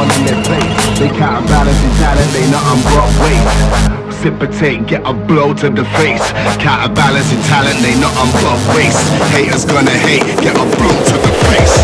all in their face. They counterbalancing talent, they nothing but waste. Precipitate, get a blow to the face. Counterbalancing talent, they nothing but waste. Haters gonna hate, get a blow to the face.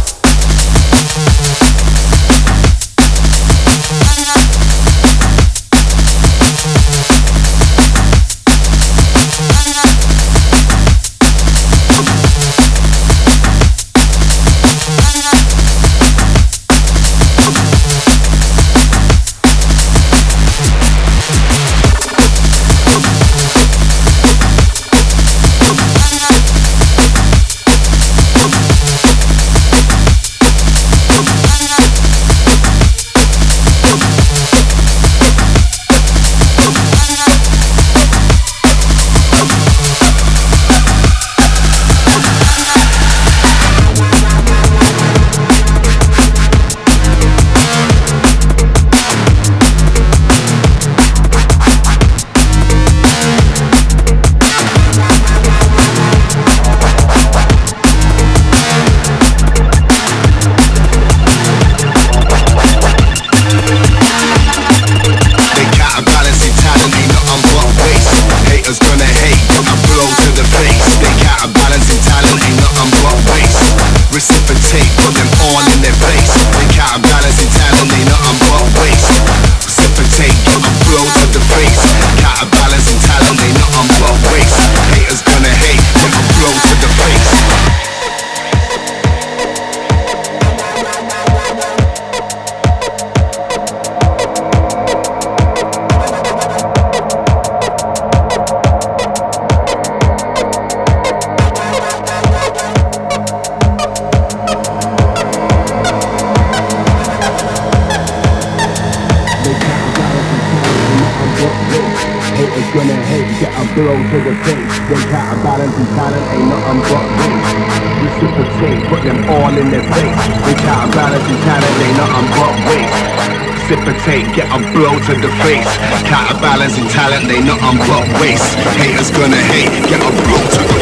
Haters gonna hate, get a blow to the face. They counterbalancing talent, ain't nothing but waste. Reciprocate, put them all in their face. They counterbalancing talent, ain't nothing but waste. Precipitate, get a blow to the face. Counterbalancing talent, they nothing but waste. Haters gonna hate, get a blow to the face.